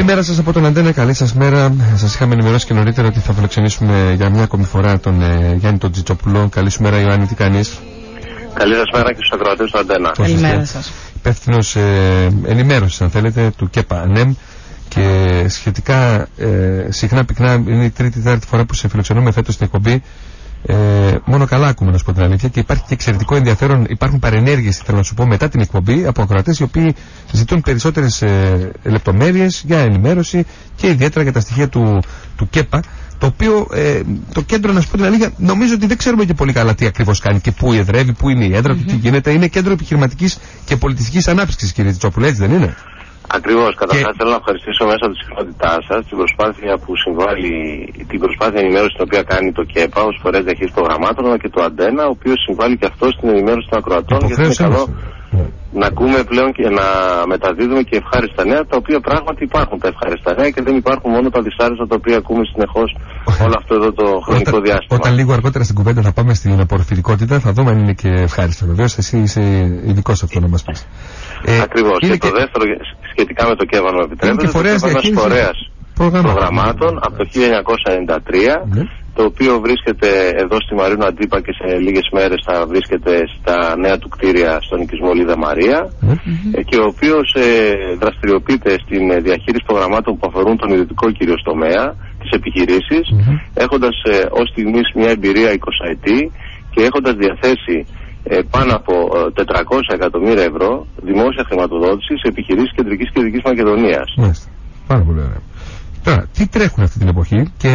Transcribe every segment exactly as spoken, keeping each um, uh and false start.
Καλημέρα σας από τον Αντένα, καλή σας μέρα. Σας είχαμε ενημερώσει και νωρίτερα ότι θα φιλοξενήσουμε για μια ακόμη φορά τον ε, Γιάννη τον Τζιτσόπουλο. Καλή σου μέρα, Ιωάννη, τι κάνεις? Καλή σας μέρα και στους ακροατές του Αντένα. Καλημέρα σας. Υπεύθυνος ε, ενημέρωσης, αν θέλετε, του ΚΕΠΑ ΑΝΕΜ. Και σχετικά ε, συχνά πυκνά είναι η τρίτη-τέταρτη φορά που σε φιλοξενούμε φέτος στην εκπομπή. Ε, μόνο καλά ακούμε, να σου πω την αλήθεια, και υπάρχει και εξαιρετικό ενδιαφέρον. Υπάρχουν παρενέργειες, θέλω να σου πω, μετά την εκπομπή από ακροατές οι οποίοι ζητούν περισσότερες ε, λεπτομέρειες για ενημέρωση και ιδιαίτερα για τα στοιχεία του, του ΚΕΠΑ. Το οποίο ε, το κέντρο, να σου πω την αλήθεια, νομίζω ότι δεν ξέρουμε και πολύ καλά τι ακριβώς κάνει και πού εδρεύει, πού είναι η έδρα του, mm-hmm. τι γίνεται. Είναι κέντρο επιχειρηματικής και πολιτιστικής ανάπτυξης, κύριε Τζιτσόπουλε, έτσι δεν είναι? Ακριβώς. Καταρχάς και... θέλω να ευχαριστήσω μέσα από τη συχνότητά σας την προσπάθεια που συμβάλλει, την προσπάθεια ενημέρωση την οποία κάνει το ΚΕΠΑ ως φορέας διαχείρισης προγραμμάτων, αλλά και το Αντένα, ο οποίος συμβάλλει και αυτό στην ενημέρωση των ακροατών. Γιατί είναι καλό yeah. να ακούμε πλέον και να μεταδίδουμε και ευχάριστα νέα, τα οποία πράγματι υπάρχουν τα ευχάριστα νέα και δεν υπάρχουν μόνο τα δυσάρεστα τα οποία ακούμε συνεχώς όλο αυτό εδώ το χρονικό όταν, διάστημα. Όταν λίγο αργότερα στην κουβέντα θα πάμε στην απορροφητικότητα, θα δούμε αν είναι και ευχάριστο. Βεβαίως, εσύ είσαι ειδικός αυτό να μας πεις. Ε, Ακριβώς. Και, και το δεύτερο, σχετικά με το ΚΕΠΑ, αν μου επιτρέπετε, είναι ένας φορέας προγραμμάτων από το χίλια εννιακόσια ενενήντα τρία, ναι. το οποίο βρίσκεται εδώ στη Μαρίνο Αντίπα και σε λίγες μέρες θα βρίσκεται στα νέα του κτίρια στον οικισμό Λίδα Μαρία, mm-hmm. και ο οποίος ε, δραστηριοποιείται στην διαχείριση προγραμμάτων που αφορούν τον ιδιωτικό κυρίως τομέα, τις επιχειρήσεις, mm-hmm. έχοντας ε, ως στιγμής μια εμπειρία εικοσαετή και έχοντας διαθέσει Ε, πάνω από ε, τετρακόσια εκατομμύρια ευρώ δημόσια χρηματοδότηση σε επιχειρήσεις Κεντρικής και Δυτικής Μακεδονίας. Μάλιστα. Πάρα πολύ ωραία. Τώρα, τι τρέχουν αυτή την εποχή και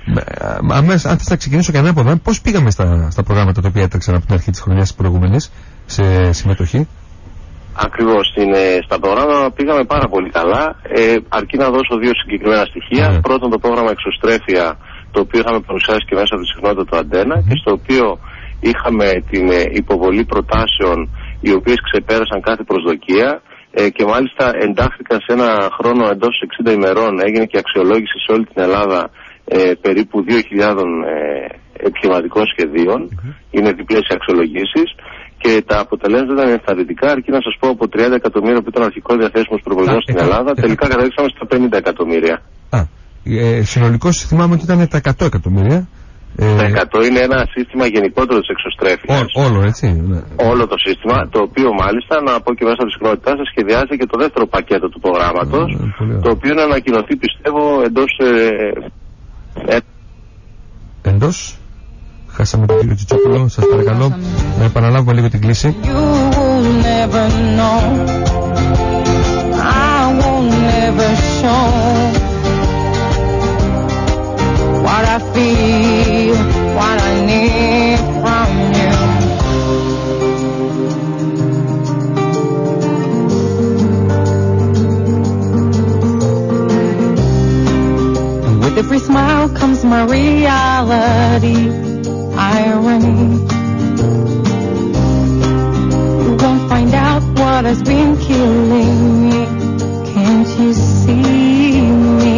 αμέσως, αν θες να ξεκινήσω και ανάποδα, πώς πήγαμε στα, στα προγράμματα τα οποία έτρεξαν από την αρχή της χρονιάς της προηγούμενης σε συμμετοχή? Ακριβώς. Είναι, στα προγράμματα πήγαμε πάρα πολύ καλά. Ε, αρκεί να δώσω δύο συγκεκριμένα στοιχεία. Yeah. Πρώτον, το πρόγραμμα Εξωστρέφεια, το οποίο είχαμε παρουσιάσει και μέσα από τη συχνότητα του Αντένα, mm-hmm. και στο οποίο είχαμε την υποβολή προτάσεων οι οποίες ξεπέρασαν κάθε προσδοκία ε, και μάλιστα εντάχθηκαν σε ένα χρόνο εντός εξήντα ημερών. Έγινε και αξιολόγηση σε όλη την Ελλάδα ε, περίπου δύο χιλιάδες ε, επιχειρηματικών σχεδίων. Mm-hmm. Είναι διπλές αξιολογήσεις και τα αποτελέσματα ήταν ενθαρρυντικά, αρκεί να σας πω από τριάντα εκατομμύρια που ήταν αρχικό διαθέσιμος προϋπολογισμός στην Ελλάδα, ε, τελικά ε, καταλήξαμε στα πενήντα εκατομμύρια. Α, ε, συνολικώς θυμάμαι ότι ήταν τα εκατό εκατομμύρια. Τα εκατό είναι ένα σύστημα γενικότερο της εξωστρέφειας. Ό, όλο έτσι. Ναι. Όλο το σύστημα, το οποίο μάλιστα, να πω και μέσα από τη συχνότητά σας, σχεδιάζεται και το δεύτερο πακέτο του προγράμματος, mm, το οποίο να ανακοινωθεί, πιστεύω, εντός... Ε, ε, εντός... Χάσαμε τον κύριο Τζιτσόπουλο, σας παρακαλώ να επαναλάβουμε λίγο την κλίση. What I feel, what I need from you. And with every smile comes my reality, irony. You won't find out what has been killing me. Can't you see me?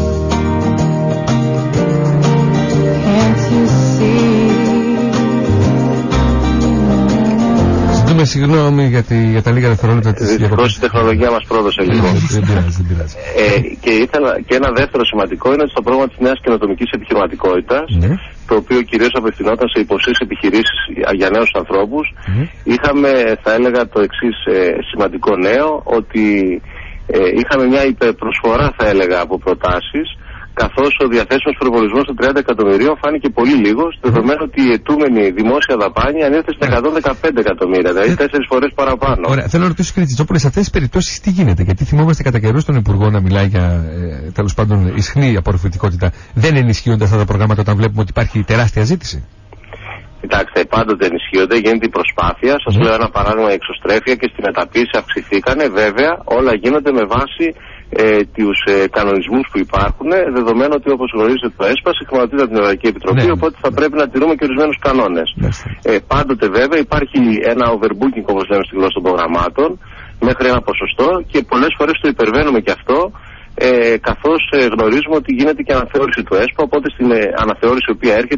Ζητούμε συγγνώμη για, τη, για τα λίγα δευτερόλεπτα της διακοπής. Δυστυχώς η τεχνολογία μας πρόδωσε λίγο. Δεν πειράζει, δεν πειράζει. Ε, και, ήθελα, και ένα δεύτερο σημαντικό είναι ότι στο πρόγραμμα της νέας καινοτομικής επιχειρηματικότητας, ναι. το οποίο κυρίως απευθυνόταν σε υποσχέσεις επιχειρήσεις για νέους ανθρώπους, mm. είχαμε, θα έλεγα, το εξής ε, σημαντικό νέο, ότι ε, είχαμε μια υπερπροσφορά, θα έλεγα, από προτάσεις, καθώς ο διαθέσιμος προϋπολογισμός των τριάντα εκατομμυρίων φάνηκε πολύ λίγος, δεδομένου ότι η αιτούμενη δημόσια δαπάνη ανέφερε στα εκατόν δεκαπέντε εκατομμύρια, δηλαδή τέσσερις φορές παραπάνω. Ωραία, θέλω να ρωτήσω, κύριε Τζιτσόπουλε, σε αυτές τις περιπτώσεις τι γίνεται? Γιατί θυμόμαστε κατά καιρούς τον Υπουργό να μιλάει για ε, τέλος πάντων ισχνή απορροφητικότητα. Δεν ενισχύονται αυτά τα προγράμματα όταν βλέπουμε ότι υπάρχει τεράστια ζήτηση? Κοιτάξτε, πάντοτε ενισχύονται, γίνεται η προσπάθεια. Σας mm. λέω ένα παράδειγμα, η εξωστρέφεια και στη μεταποίηση αυξηθήκανε. Βέβαια, όλα γίνονται με βάση ε, τους ε, κανονισμούς που υπάρχουν, δεδομένου ότι, όπως γνωρίζετε, το ΕΣΠΑ χρηματοδοτείται από την Ευρωπαϊκή Επιτροπή, ναι, οπότε θα πρέπει να τηρούμε και ορισμένους κανόνες. Ναι. Ε, πάντοτε, βέβαια, υπάρχει ένα overbooking, όπως λέμε στη γλώσσα των προγραμμάτων, μέχρι ένα ποσοστό και πολλές φορές το υπερβαίνουμε και αυτό. Ε, καθώς ε, γνωρίζουμε ότι γίνεται και αναθεώρηση του ΕΣΠΑ, οπότε στην ε, αναθεώρηση η οποία έρχεται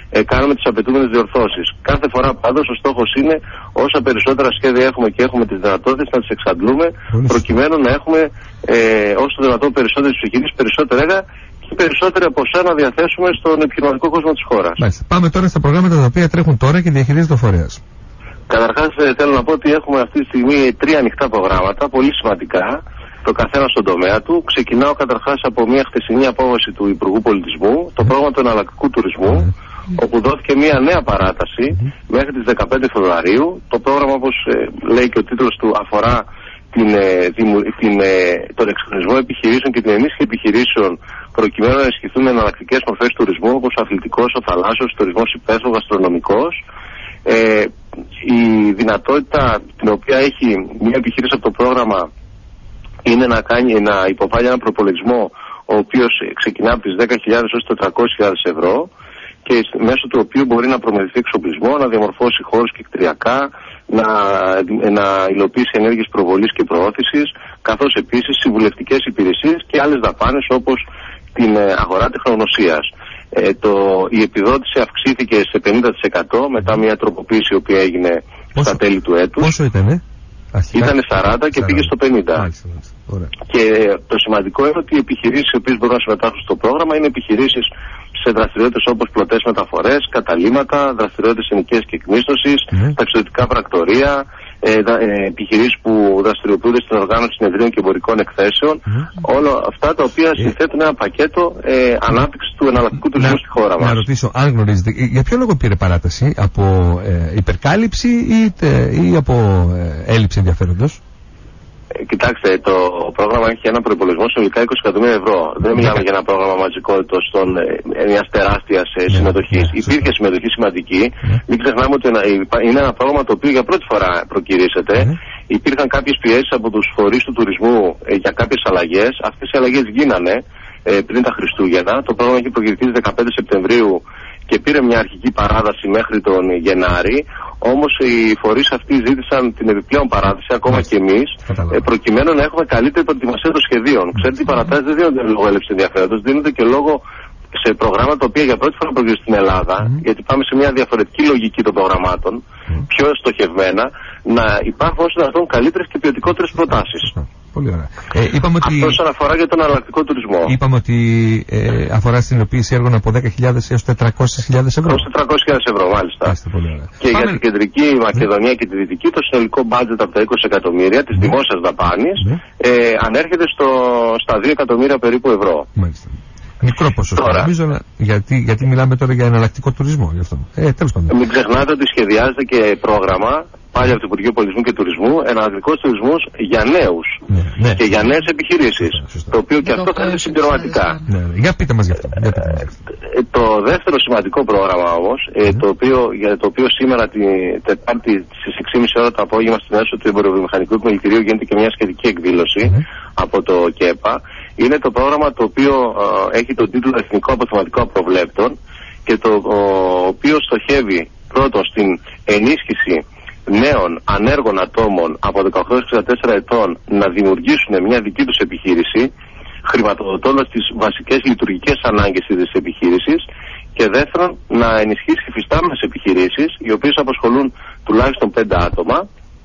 ε, κάνουμε τις απαιτούμενες διορθώσεις. Κάθε φορά πάντως ο στόχος είναι όσα περισσότερα σχέδια έχουμε και έχουμε τις δυνατότητες να τις εξαντλούμε, προκειμένου να έχουμε ε, όσο το δυνατόν περισσότερες επιχειρήσεις, περισσότερα έργα και περισσότερα ποσά να διαθέσουμε στον επιχειρηματικό κόσμο της χώρας. Μάλιστα. Πάμε τώρα στα προγράμματα τα οποία τρέχουν τώρα και διαχειρίζεται ο φορέας. Καταρχάς θέλω να πω ότι έχουμε αυτή τη στιγμή τρία ανοιχτά προγράμματα, πολύ σημαντικά, το καθένα στον τομέα του. Ξεκινάω καταρχάς από μια χθεσινή απόφαση του Υπουργού Πολιτισμού, το πρόγραμμα του εναλλακτικού τουρισμού, όπου δόθηκε μια νέα παράταση μέχρι τις δεκαπέντε Φεβρουαρίου. Το πρόγραμμα, όπως ε, λέει και ο τίτλος του, αφορά την, ε, την, ε, τον εξυγχρονισμό επιχειρήσεων και την ενίσχυση επιχειρήσεων προκειμένου να ενισχυθούν εναλλακτικές μορφές τουρισμού, όπως ο αθλητικός, ο θαλάσσιος, ο τουρισμός υπαίθρου, ο γαστρονομικός. Ε, η δυνατότητα την οποία έχει μια επιχείρηση από το πρόγραμμα είναι να, κάνει, να υποβάλει ένα προπολογισμό ο οποίος ξεκινά από τις δέκα χιλιάδες έως τετρακόσιες χιλιάδες ευρώ και μέσω του οποίου μπορεί να προμηθευτεί εξοπλισμό, να διαμορφώσει χώρους και κτηριακά, να, να υλοποιήσει ενέργειες προβολής και προώθησης, καθώς επίσης συμβουλευτικές υπηρεσίες και άλλες δαπάνες όπως την αγορά τεχνογνωσίας. Ε, το, η επιδότηση αυξήθηκε σε πενήντα τοις εκατό μετά μια τροποποίηση η οποία έγινε πόσο, στα τέλη του έτους. Πόσο ήτανε? Ήταν σαράντα και σαράντα. Πήγε στο πενήντα. Μάλιστα, μάλιστα. Και το σημαντικό είναι ότι οι επιχειρήσεις οι οποίες μπορούν να συμμετάσχουν στο πρόγραμμα είναι επιχειρήσεις σε δραστηριότητες όπως πλωτές μεταφορές, καταλύματα, δραστηριότητες ενοικίας και εκμίσθωσης, mm. ταξιδιωτικά πρακτορεία, ε, ε, επιχειρήσεις που δραστηριοποιούνται στην οργάνωση συνεδρίων και εμπορικών εκθέσεων. Mm. Όλα αυτά τα οποία συνθέτουν ένα πακέτο ε, ανάπτυξης του εναλλακτικού τουρισμού στη χώρα μας. Να ρωτήσω, αν γνωρίζετε, για ποιο λόγο πήρε παράταση, από ε, υπερκάλυψη ή, τε, ή από ε, έλλειψη ενδιαφέροντος? Κοιτάξτε, το πρόγραμμα έχει ένα προϋπολογισμό συνολικά είκοσι εκατομμύρια ευρώ. Δεν μιλάμε για ένα πρόγραμμα μαζικότητας των μια τεράστια συμμετοχή. Yeah, Υπήρχε yeah. συμμετοχή σημαντική. Yeah. Μην ξεχνάμε ότι είναι ένα πρόγραμμα το οποίο για πρώτη φορά προκυρήσεται. Yeah. Υπήρχαν κάποιες πιέσεις από τους φορείς του τουρισμού για κάποιες αλλαγές. Αυτές οι αλλαγές γίνανε πριν τα Χριστούγεννα. Το πρόγραμμα έχει προκηρυχθεί στις δεκαπέντε Σεπτεμβρίου και πήρε μια αρχική παράδοση μέχρι τον Γενάρη. Όμως οι φορείς αυτοί ζήτησαν την επιπλέον παράδοση, ακόμα και εμείς, ε, προκειμένου να έχουμε καλύτερη προετοιμασία των σχεδίων. Ξέρετε, οι παρατάσεις δεν δίνονται λόγω έλλειψης ενδιαφέροντος, δίνονται και λόγω σε προγράμματα τα οποία για πρώτη φορά προκυρήσουν στην Ελλάδα, mm. γιατί πάμε σε μια διαφορετική λογική των προγραμμάτων, mm. πιο στοχευμένα, να υπάρχουν όσο δυνατόν καλύτερες και ποιοτικότερες προτάσεις. Πολύ ωραία. Ε, είπαμε ότι... Αυτό όσον αφορά για τον εναλλακτικό τουρισμό. Είπαμε ότι ε, αφορά στην υλοποίηση έργων από δέκα χιλιάδες έως τετρακόσιες χιλιάδες ευρώ. Έως τετρακόσιες χιλιάδες ευρώ, μάλιστα. Άστε, πολύ ωραία. Και Πάμε... για την κεντρική Μακεδονία και τη δυτική, το συνολικό μπάτζετ από τα είκοσι εκατομμύρια της mm. δημόσιας δαπάνης mm. ε, ανέρχεται στο, στα δύο εκατομμύρια περίπου ευρώ. Μάλιστα. Μικρό ποσοστό, νομίζω, γιατί, γιατί μιλάμε τώρα για εναλλακτικό τουρισμό. Γι' αυτό. Ε, τέλος πάντων. Μην ξεχνάτε ότι σχεδιάζεται και πρόγραμμα πάλι από το Υπουργείο Πολιτισμού και Τουρισμού, εναλλακτικός τουρισμός για νέους ναι, ναι. και για νέες επιχειρήσεις. Σωστά. Το οποίο και αυτό θα είναι συμπληρωματικά. Ναι, ναι. Για πείτε μας γι' αυτό. Για πείτε μας γι' αυτό. Ε, το δεύτερο σημαντικό πρόγραμμα όμως, mm. ε, το οποίο, για το οποίο σήμερα την Τετάρτη στις έξι και μισή ώρα το απόγευμα στην αίθουσα του Εμποροβιομηχανικού Επιμελητηρίου γίνεται και μια σχετική εκδήλωση mm. από το ΚΕΠΑ, είναι το πρόγραμμα το οποίο ε, έχει τον τίτλο Εθνικό Αποθεματικό Απροβλέπτων και το ο, οποίο στοχεύει πρώτον στην ενίσχυση νέων ανέργων ατόμων από δεκαοκτώ έως εξήντα τέσσερα ετών να δημιουργήσουν μια δική τους επιχείρηση, χρηματοδοτώντας τις βασικές λειτουργικές ανάγκες της επιχείρησης, και δεύτερον να ενισχύσει υφιστάμενες επιχειρήσεις, οι οποίες απασχολούν τουλάχιστον πέντε άτομα,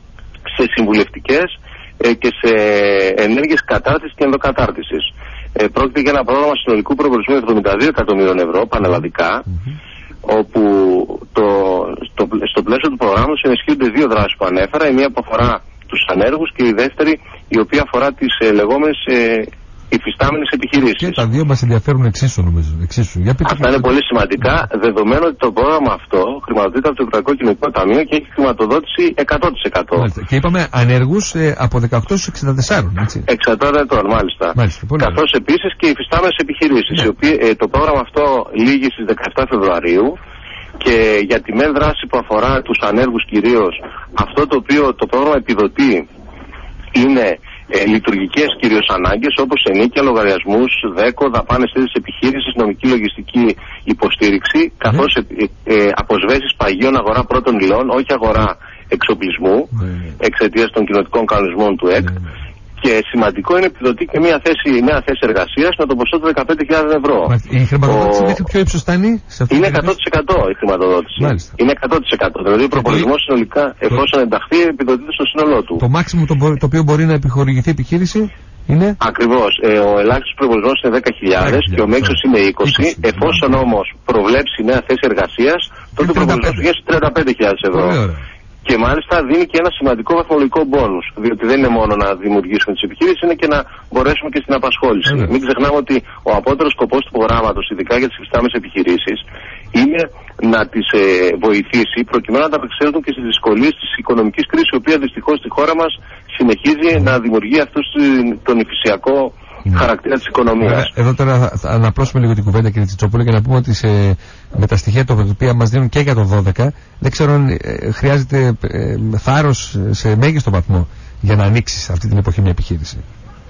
σε συμβουλευτικές ε, και σε ενέργειες κατάρτισης και ενδοκατάρτισης. Ε, πρόκειται για ένα πρόγραμμα συνολικού προϋπολογισμού εβδομήντα δύο εκατομμύριων ευρώ πανελλαδικά, mm-hmm. όπου το, στο, στο πλαίσιο του προγράμματος ενισχύονται δύο δράσεις που ανέφερα, η μία που αφορά τους ανέργους και η δεύτερη η οποία αφορά τις ε, λεγόμενες ε, υφιστάμενες επιχειρήσεις. Και τα δύο μας ενδιαφέρουν εξίσου, νομίζω. Εξίσου. Για πείτε. Αυτά είναι πολύ σημαντικά, δεδομένου ότι το πρόγραμμα αυτό χρηματοδοτείται από το Ευρωπαϊκό Κοινωνικό Ταμείο και έχει χρηματοδότηση εκατό τοις εκατό. Μάλιστα. Και είπαμε ανέργους ε, από δεκαοκτώ έως εξήντα τέσσερα, έτσι. εξήντα ετών, μάλιστα. Μάλιστα, καθώς επίσης και οι υφιστάμενες επιχειρήσεις. Ναι. Ε, το πρόγραμμα αυτό λήγει στις δεκαεπτά Φεβρουαρίου. Και για τη μεν δράση που αφορά τους ανέργους κυρίως, αυτό το οποίο το πρόγραμμα επιδοτεί είναι ε, λειτουργικές κυρίως ανάγκες, όπως ενίκεια, λογαριασμούς, δέκο, δαπάνες της επιχείρησης, νομική λογιστική υποστήριξη, mm. καθώς ε, ε, αποσβέσεις παγίων, αγορά πρώτων υλών, όχι αγορά εξοπλισμού, mm. εξαιτίας των κοινοτικών κανονισμών του ΕΚ. Mm. Και σημαντικό είναι επιδοτεί και μια θέση, νέα θέση εργασίας με το ποσό του δεκαπέντε χιλιάδες ευρώ. Η χρηματοδότηση μέχρι ποιο ύψος φτάνει σε αυτή είναι εκατό τοις εκατό η χρηματοδότηση. Μάλιστα. Είναι εκατό τοις εκατό. Δηλαδή ο προπολογισμός το... συνολικά, εφόσον το... ενταχθεί, επιδοτείται στο σύνολό του. Το μάξιμο το, το οποίο μπορεί να επιχορηγηθεί η επιχείρηση είναι. Ακριβώς. Ε, ο ελάχιστος προπολογισμός είναι δέκα χιλιάδες και ο μέγιστος είναι είκοσι. είκοσι. Εφόσον όμως προβλέψει νέα θέση εργασίας, τότε ο προπολογισμός βγαίνει τριάντα πέντε χιλιάδες ευρώ. Και μάλιστα δίνει και ένα σημαντικό βαθμολογικό μπόνους. Διότι δεν είναι μόνο να δημιουργήσουμε τις επιχειρήσεις, είναι και να μπορέσουμε και στην απασχόληση. Mm. Μην ξεχνάμε ότι ο απότερος σκοπός του προγράμματος, ειδικά για τις υφιστάμενες επιχειρήσεις, είναι να τις ε, βοηθήσει προκειμένου να ανταπεξέλθουν και στις δυσκολίες της οικονομικής κρίσης, η οποία δυστυχώς στη χώρα μας συνεχίζει mm. να δημιουργεί αυτόν τον υφησιακό Mm. χαρακτήρα της οικονομίας. Εδώ τώρα θα, θα αναπλώσουμε λίγο την κουβέντα, κύριε Τσιτσόπουλο, και να πούμε ότι σε, με τα στοιχεία τα οποία μας δίνουν και για το δώδεκα, δεν ξέρω αν ε, χρειάζεται ε, θάρρος σε μέγιστο βαθμό για να ανοίξει αυτή την εποχή μια επιχείρηση.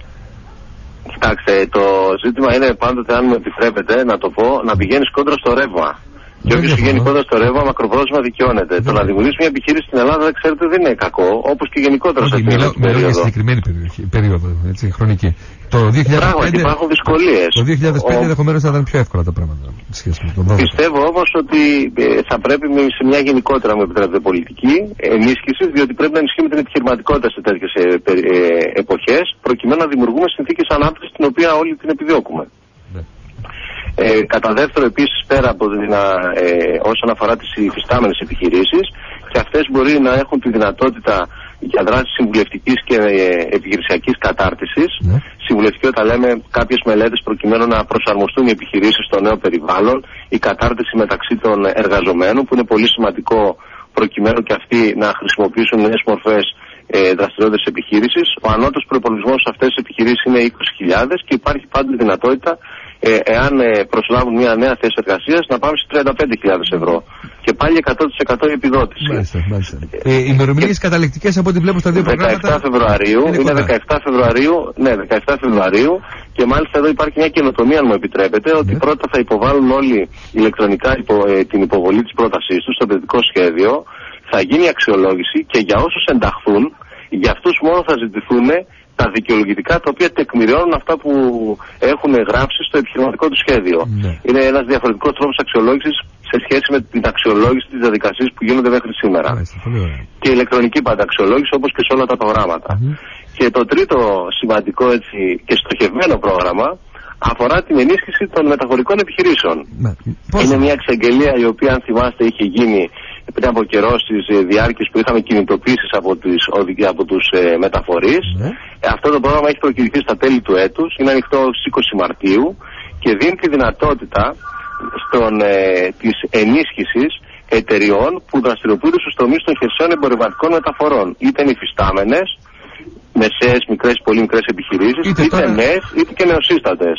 Κοιτάξτε, το ζήτημα είναι πάντοτε, αν μου επιτρέπετε να το πω, να πηγαίνεις κόντρα στο ρεύμα. Και όποιος πηγαίνει κοντά στο ρεύμα, μακροπρόθεσμα δικαιώνεται. Το να δημιουργήσει μια επιχείρηση στην Ελλάδα, δεν ξέρετε, δεν είναι κακό, όπως και γενικότερα σε αυτήν την περίοδο. Για συγκεκριμένη περίοδο, έτσι, χρονική. Το δύο χιλιάδες πέντε, πράγματι υπάρχουν δυσκολίες. Το δύο χιλιάδες πέντε ενδεχομένως θα ήταν πιο εύκολα τα πράγματα. Πιστεύω όμως ότι ε, θα πρέπει σε μια γενικότερα, μου επιτρέπετε, πολιτική ενίσχυση, διότι πρέπει να ενισχύουμε την επιχειρηματικότητα σε τέτοιες ε, ε, ε, εποχές, προκειμένου να δημιουργούμε συνθήκες ανάπτυξης την οποία όλοι την επιδιώκουμε. Ε, κατά δεύτερο, επίσης, πέρα από την, ε, όσον αφορά τις υφιστάμενες επιχειρήσεις, και αυτές μπορεί να έχουν τη δυνατότητα για δράσεις συμβουλευτικής και ε, επιχειρησιακής κατάρτισης. Ναι. Συμβουλευτική, όταν λέμε κάποιες μελέτες προκειμένου να προσαρμοστούν οι επιχειρήσεις στο νέο περιβάλλον, η κατάρτιση μεταξύ των εργαζομένων, που είναι πολύ σημαντικό προκειμένου και αυτοί να χρησιμοποιήσουν νέες μορφές ε, δραστηριότητες επιχείρησης. Ο ανώτατος προϋπολογισμός σε αυτές τις επιχειρήσεις είναι είκοσι χιλιάδες και υπάρχει πάντα δυνατότητα, Ε, εάν ε, προσλάβουν μια νέα θέση εργασίας, να πάμε στις τριάντα πέντε χιλιάδες ευρώ. Και πάλι εκατό τοις εκατό η επιδότηση. Μάλιστα, μάλιστα. Ε, οι ημερομηνίες και... καταληκτικές από ό,τι βλέπω στα δύο προγράμματα. δεκαεπτά Φεβρουαρίου, είναι, είναι δεκαεπτά Φεβρουαρίου, ναι, δεκαεπτά Φεβρουαρίου, και μάλιστα εδώ υπάρχει μια καινοτομία, αν μου επιτρέπετε, ότι ναι. πρώτα θα υποβάλουν όλοι ηλεκτρονικά υπο, ε, την υποβολή της πρότασής τους στο επενδυτικό σχέδιο, θα γίνει αξιολόγηση και για όσους ενταχθούν, για αυτούς μόνο θα ζητηθούν τα δικαιολογητικά τα οποία τεκμηριώνουν αυτά που έχουν γράψει στο επιχειρηματικό του σχέδιο. Ναι. Είναι ένας διαφορετικός τρόπος αξιολόγησης σε σχέση με την αξιολόγηση της διαδικασίας που γίνονται μέχρι σήμερα. Yeah, και η ηλεκτρονική πάντα αξιολόγηση, όπως και σε όλα τα προγράμματα. Mm-hmm. Και το τρίτο σημαντικό, έτσι, και στοχευμένο πρόγραμμα αφορά την ενίσχυση των μεταφορικών επιχειρήσεων. Yeah. Είναι μια εξαγγελία η οποία, αν θυμάστε, είχε γίνει πριν από καιρό στις διάρκειες που είχαμε κινητοποιήσεις από, τις, από τους ε, μεταφορείς. Ναι. Ε, αυτό το πρόγραμμα έχει προκηρυχθεί στα τέλη του έτους, είναι ανοιχτό στις είκοσι Μαρτίου και δίνει τη δυνατότητα στον, ε, της ενίσχυσης εταιριών που δραστηριοποιούνται στους τομείς των χερσαίων εμπορευματικών μεταφορών. Είτε είναι υφιστάμενες, μεσαίες, μικρές, πολύ μικρές επιχειρήσεις, είτε, είτε τώρα... νέες, είτε και νεοσύστατες.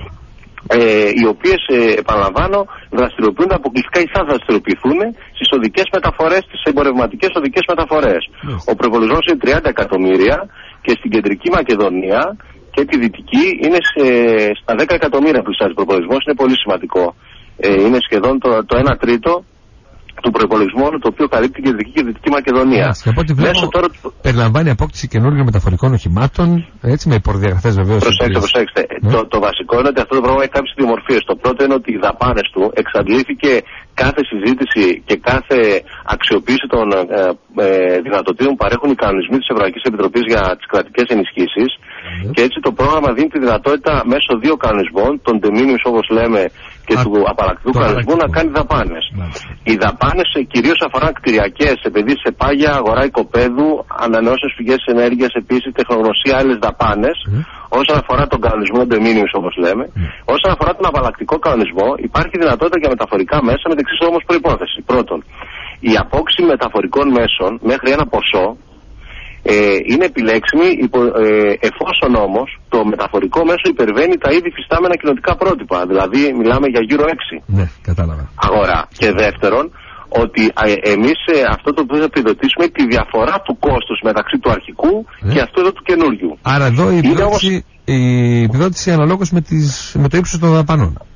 Ε, οι οποίες, ε, επαναλαμβάνω, δραστηριοποιούνται αποκλειστικά ή θα δραστηριοποιηθούν στις οδικές μεταφορές, τις εμπορευματικές οδικές μεταφορές. Yes. Ο προϋπολογισμός είναι τριάντα εκατομμύρια και στην Κεντρική Μακεδονία και τη Δυτική είναι σε, στα δέκα εκατομμύρια πλησιάζει ο προϋπολογισμός. Είναι πολύ σημαντικό. Ε, είναι σχεδόν το, το ένα τρίτο του προϋπολογισμού, το οποίο καλύπτει την Κεντρική και Δυτική Μακεδονία. Και από ό,τι βλέπω, τώρα... περιλαμβάνει απόκτηση καινούργιων μεταφορικών οχημάτων, έτσι, με προδιαγραφές βεβαίως. Προσέξτε, προσέξτε. Ναι. Το, το βασικό είναι ότι αυτό το πρόγραμμα έχει κάποιες δημορφίες. Το πρώτο είναι ότι οι δαπάνες του εξαντλήθηκε κάθε συζήτηση και κάθε αξιοποίηση των ε, ε, δυνατοτήτων που παρέχουν οι κανονισμοί της Ευρωπαϊκής Επιτροπής για τις κρατικές ενισχύσεις. Ναι. Και έτσι το πρόγραμμα δίνει τη δυνατότητα μέσω δύο κανονισμών, των de minimis όπως λέμε και Α, του απαλλακτικού κανονισμού, να κάνει δαπάνες. Οι δαπάνες κυρίως αφορά κτηριακές, επενδύσεις σε πάγια, αγορά οικοπαίδου, ανανεώσιμες πηγές ενέργειας, επίσης τεχνογνωσία, άλλες δαπάνες. Mm. Όσον αφορά τον κανονισμό de minimis όπως λέμε, mm. όσον αφορά τον απαλλακτικό κανονισμό, υπάρχει δυνατότητα για μεταφορικά μέσα με την εξής όμως προϋπόθεση. Πρώτον, η απόκτηση μεταφορικών μέσων μέχρι ένα ποσό Ε, είναι επιλέξιμη υπο, ε, εφόσον όμως το μεταφορικό μέσο υπερβαίνει τα ήδη φυστάμενα κοινοτικά πρότυπα. Δηλαδή μιλάμε για γύρω έξι. Ναι, κατάλαβα. Αγορά. Και δεύτερον, ότι ε, εμείς ε, αυτό το οποίο θα επιδοτήσουμε τη διαφορά του κόστους μεταξύ του αρχικού ναι. και αυτού εδώ του καινούριου. Άρα εδώ η επιδότηση, όμως... η επιδότηση αναλόγως με, τις, με το ύψος των δαπανών.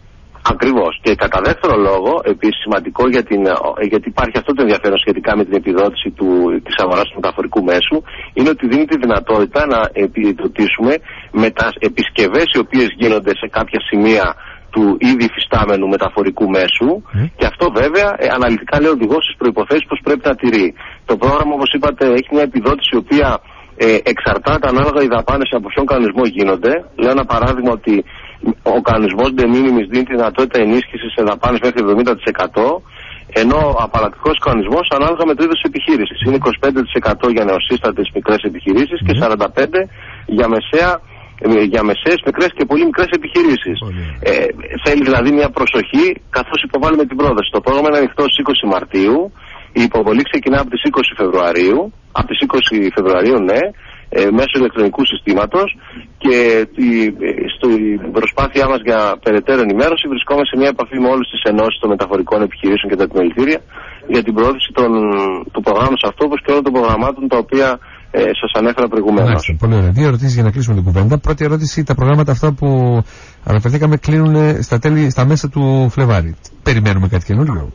Ακριβώς. Και κατά δεύτερο λόγο, επίσης σημαντικό για την, γιατί υπάρχει αυτό το ενδιαφέρον σχετικά με την επιδότηση του, της αγοράς του μεταφορικού μέσου, είναι ότι δίνει τη δυνατότητα να επιδοτήσουμε με τα επισκευές οι οποίες γίνονται σε κάποια σημεία του ήδη υφιστάμενου μεταφορικού μέσου mm. και αυτό βέβαια ε, αναλυτικά λέει ο οδηγός στις προϋποθέσεις πως πρέπει να τηρεί. Το πρόγραμμα, όπως είπατε, έχει μια επιδότηση η οποία ε, εξαρτάται ανάλογα οι δαπάνες από ποιον κανονισμό γίνονται. Λέω ένα παράδειγμα ότι ο κανονισμός de minimis δίνει τη δυνατότητα ενίσχυσης σε δαπάνες μέχρι εβδομήντα τοις εκατό, ενώ ο απαλλακτικός κανονισμός ανάλογα με το είδος της επιχείρησης είναι είκοσι πέντε τοις εκατό για νεοσύστατες μικρές επιχειρήσεις mm. και σαράντα πέντε τοις εκατό για μεσαία, για μεσαίες, μικρές και πολύ μικρές επιχειρήσεις. Ε, θέλει δηλαδή μια προσοχή καθώς υποβάλλουμε την πρόταση. Το πρόγραμμα είναι ανοιχτό στις είκοσι Μαρτίου, η υποβολή ξεκινά από τις είκοσι Φεβρουαρίου, από τις είκοσι Φεβρουαρίου ναι, ε, μέσω ηλεκτρονικού συστήματος, και η, στην προσπάθειά μας για περαιτέρω ενημέρωση βρισκόμαστε σε μια επαφή με όλες τις ενώσεις των μεταφορικών επιχειρήσεων και τα επιμελητήρια για την προώθηση των, του προγράμματος αυτό, όπως και όλων των προγραμμάτων τα οποία ε, σας ανέφερα προηγουμένως. Πολύ ωραία. Δύο ερωτήσεις για να κλείσουμε την κουβέντα. Πρώτη ερώτηση, τα προγράμματα αυτά που αναφερθήκαμε κλείνουν στα, τέλη, στα μέσα του Φλεβάρι. Περιμένουμε κάτι καινούριο?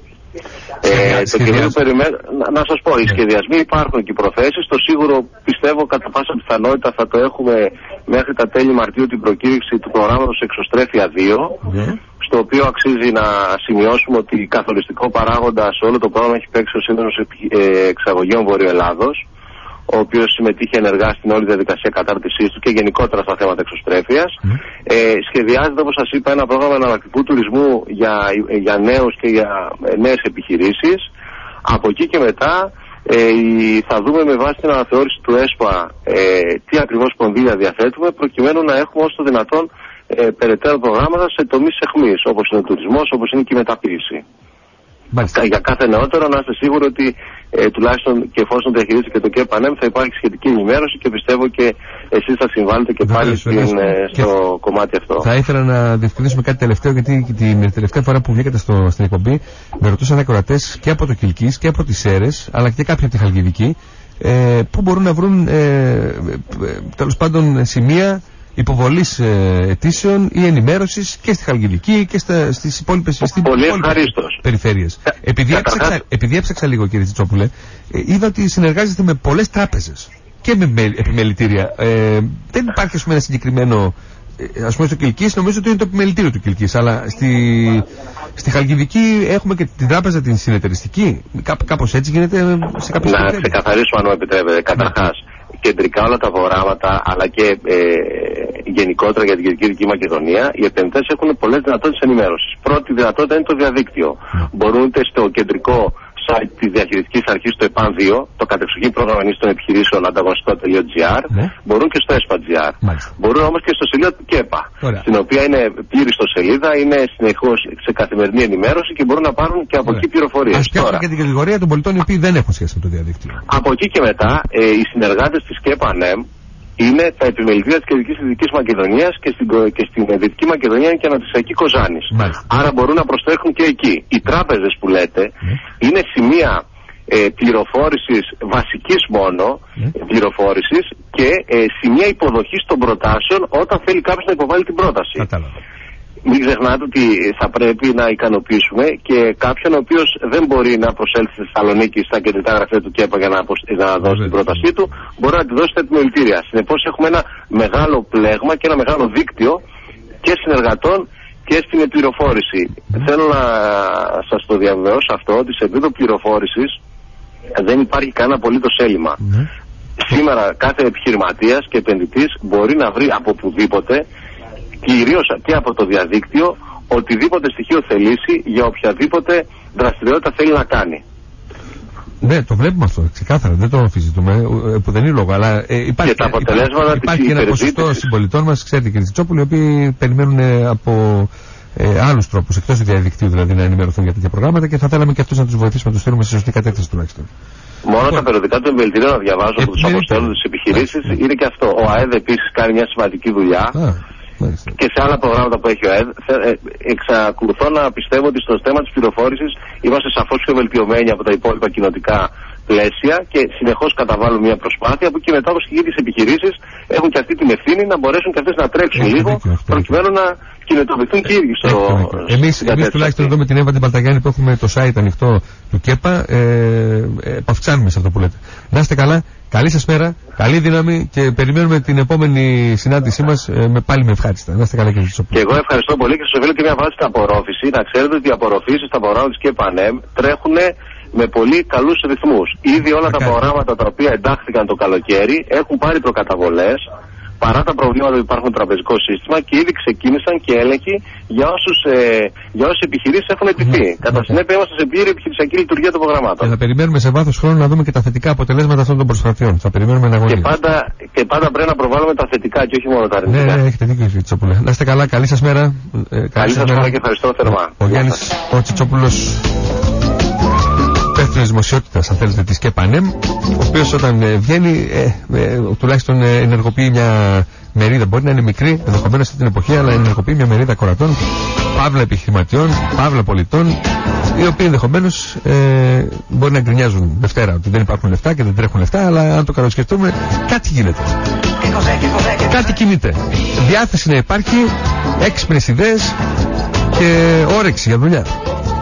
Ε, το καινούριο περιμένω, να, να σας πω, οι σχεδιασμοί υπάρχουν και οι προθέσεις. Το σίγουρο πιστεύω κατά πάσα πιθανότητα θα το έχουμε μέχρι τα τέλη Μαρτίου την προκήρυξη του προγράμματος Εξωστρέφεια δύο, yeah. στο οποίο αξίζει να σημειώσουμε ότι καθοριστικό παράγοντα σε όλο το πρόγραμμα έχει παίξει ο Σύνδεσμος Εξαγωγέων Βορειοελλάδος, ο οποίος συμμετείχε ενεργά στην όλη διαδικασία κατάρτισής του και γενικότερα στα θέματα εξωστρέφειας. Mm. Ε, σχεδιάζεται, όπως σας είπα, ένα πρόγραμμα εναλλακτικού τουρισμού για, για νέους και για νέες επιχειρήσεις. Από εκεί και μετά ε, θα δούμε με βάση την αναθεώρηση του ΕΣΠΑ ε, τι ακριβώς κονδύλια διαθέτουμε, προκειμένου να έχουμε όσο το δυνατόν ε, περαιτέρω προγράμματα σε τομείς αιχμής, όπως είναι ο τουρισμός, όπως είναι και η μεταποίηση. Μάλιστα. Για κάθε νεότερο να είστε σίγουροι ότι ε, τουλάχιστον και εφόσον διαχειρίζεται και το ΚΕΠΑΝΕΜ θα υπάρχει σχετική ενημέρωση και πιστεύω και εσείς θα συμβάλλετε και πάλι στην, ε, στο κομμάτι αυτό. Θα ήθελα να διευκρινίσουμε κάτι τελευταίο, γιατί την τελευταία φορά που βγήκατε στο, στην εκπομπή με ρωτούσαν ακροατές και από το Κιλκής και από τις Σέρρες αλλά και κάποιοι από τη Χαλκιδική ε, που μπορούν να βρουν ε, ε, τέλος πάντων σημεία υποβολής ε, αιτήσεων ή ενημέρωσης και στη Χαλκιδική και στα, στις υπόλοιπες περιφέρειες. Επειδή, έψαξα, επειδή έψαξα λίγο, κύριε Τσιτσόπουλε, ε, είδα ότι συνεργάζεστε με πολλές τράπεζες και με, με επιμελητήρια. Ε, δεν υπάρχει, ας πούμε, ένα συγκεκριμένο. Ε, ας πούμε, στο Κιλκής νομίζω ότι είναι το επιμελητήριο του Κιλκής, αλλά στη, στη Χαλκιδική έχουμε και την τράπεζα την συνεταιριστική. Κά, κάπως έτσι γίνεται σε κάποιες περιφέρειες. Να ξεκαθαρίσουμε, αν μου επιτρέπετε. Καταρχάς, κεντρικά όλα τα προγράμματα, αλλά και ε, γενικότερα για την Κεντρική Δυτική Μακεδονία, οι επενδυτές έχουν πολλές δυνατότητες ενημέρωσης. Πρώτη δυνατότητα είναι το διαδίκτυο. Mm. Μπορούν είτε στο κεντρικό site της διαχειριστικής αρχής του ΕΠΑΝ δύο, το κατεξοχήν πρόγραμμα ενίσχυσης των επιχειρήσεων ανταγωνιστικό.gr, mm. μπορούν και στο ΕΣΠΑ.gr. Mm. Μπορούν όμως και στο σελίδα του ΚΕΠΑ, Ωραία. στην οποία είναι πλήρη στο σελίδα, είναι συνεχώς σε καθημερινή ενημέρωση και μπορούν να πάρουν και από Ωραία. εκεί πληροφορίες. Ας πιάσουμε και την κατηγορία των πολιτών οι οποίοι δεν έχουν σχέση με το διαδίκτυο. Από εκεί και μετά, ε, οι συνεργάτες της ΚΕΠΑΝΕΜ είναι τα επιμελητήρια της Κεντρικής Δυτικής Μακεδονίας και στην, και στην Δυτική Μακεδονία είναι και αναπτυξιακή Κοζάνης. Μάλιστα. Άρα μπορούν να προστρέχουν και εκεί. Οι τράπεζες που λέτε mm. είναι σημεία ε, πληροφόρησης βασικής μόνο mm. πληροφόρησης και ε, σημεία υποδοχής των προτάσεων όταν θέλει κάποιος να υποβάλει την πρόταση. Κατάλαβα. Μην ξεχνάτε ότι θα πρέπει να ικανοποιήσουμε και κάποιον ο οποίος δεν μπορεί να προσέλθει στη Θεσσαλονίκη στα κεντρικά γραφεία του ΚΕΠΑ για να, να δώσει την πρότασή του, μπορεί να τη δώσει στα επιμελητήρια. Συνεπώς έχουμε ένα μεγάλο πλέγμα και ένα μεγάλο δίκτυο και συνεργατών και στην πληροφόρηση. Θέλω να σας το διαβεβαιώσω αυτό, ότι σε επίπεδο πληροφόρησης δεν υπάρχει κανένα απολύτως έλλειμμα. Mm. Σήμερα κάθε επιχειρηματίας και επενδυτής μπορεί να βρει από οπουδήποτε, κυρίως και από το διαδίκτυο, οτιδήποτε στοιχείο θελήσει για οποιαδήποτε δραστηριότητα θέλει να κάνει. Ναι, το βλέπουμε αυτό ξεκάθαρα, δεν το αμφισβητούμε, που δεν είναι λόγο, αλλά ε, υπάρχει, και τα αποτελέσματα υπάρχει, υπάρχει ένα ποσοστό συμπολιτών μας, ξέρετε κύριε Τσιτσόπουλοι, οι οποίοι περιμένουν από ε, άλλους τρόπους, εκτός του διαδικτύου δηλαδή, να ενημερωθούν για τέτοια προγράμματα και θα θέλαμε και αυτούς να τους βοηθήσουμε να τους στείλουμε σε σωστή κατεύθυνση τουλάχιστον. Μόνο λοιπόν, τα περιοδικά του εμπελτηρίου να διαβάζω από τους αποστέλους της επιχειρήσεις είναι και αυτό. Ο ΑΕΔ επίσης κάνει μια σημαντική δουλειά. Α. Μάλιστα. Και σε άλλα προγράμματα που έχει ο ΑΕΔ, εξακολουθώ να πιστεύω ότι στο θέμα της πληροφόρησης είμαστε σαφώς πιο βελτιωμένοι από τα υπόλοιπα κοινοτικά πλαίσια και συνεχώς καταβάλουν μια προσπάθεια που και μετά, όπως και οι ίδιες επιχειρήσεις, έχουν και αυτή την ευθύνη να μπορέσουν και αυτές να τρέξουν έχει λίγο δίκιο, προκειμένου να κινητοποιηθούν και οι ίδιοι στο. Εμείς, εμείς τουλάχιστον εδώ με την Εύα την Παλταγιάννη που έχουμε το site ανοιχτό του ΚΕΠΑ, ε, ε, αυξάνουμε σε αυτό που λέτε. Να είστε καλά, καλή σας μέρα, καλή δύναμη και περιμένουμε την επόμενη συνάντησή μας ε, με, πάλι με ευχάριστα. Να είστε καλά κύριε Τσοπούλου. Και εγώ ευχαριστώ πολύ και σας οφείλω και μια βάση απορρόφηση. Να ξέρετε ότι οι απορροφήσεις στα προγράμματα της ΚΕΠΑΝΕΜ τρέχουν με πολύ καλούς ρυθμούς. Ήδη όλα τα προγράμματα τα οποία εντάχθηκαν το καλοκαίρι έχουν πάρει προκαταβολές παρά τα προβλήματα που υπάρχουν στο τραπεζικό σύστημα και ήδη ξεκίνησαν και έλεγχοι για, όσους, ε, για όσες επιχειρήσεις έχουν ετηθεί. Mm. Κατά συνέπεια είμαστε σε πλήρη επιχειρησιακή λειτουργία των προγραμμάτων. Και θα περιμένουμε σε βάθος χρόνου να δούμε και τα θετικά αποτελέσματα αυτών των προσπαθειών. Θα περιμένουμε να αγωνίζουμε. Και πάντα, και πάντα πρέπει να προβάλλουμε τα θετικά και όχι μόνο τα αρνητικά. Ναι, ναι, έχετε δίκιο κύριε Τσιτσόπουλε. Να είστε καλά, καλή σας μέρα. Ε, καλή σας μέρα και ευχαριστώ θερμά. Ο Γιάννης ο Τσιτσόπουλος, υπεύθυνος δημοσιότητας, αν θέλετε, της ΚΕΠΑΝΕΜ, ο οποίος όταν ε, βγαίνει ε, ε, τουλάχιστον ε, ενεργοποιεί μια μερίδα, μπορεί να είναι μικρή ενδεχομένως αυτή την εποχή, αλλά ενεργοποιεί μια μερίδα κορατών, παύλα επιχειρηματιών, παύλα πολιτών, οι οποίοι ενδεχομένως ε, μπορεί να γκρινιάζουν Δευτέρα ότι δεν υπάρχουν λεφτά και δεν τρέχουν λεφτά, αλλά αν το καλοσκεφτούμε, κάτι γίνεται. Κάτι κινείται. Διάθεση να υπάρχει, έξυπνες ιδέες και όρεξη για δουλειά.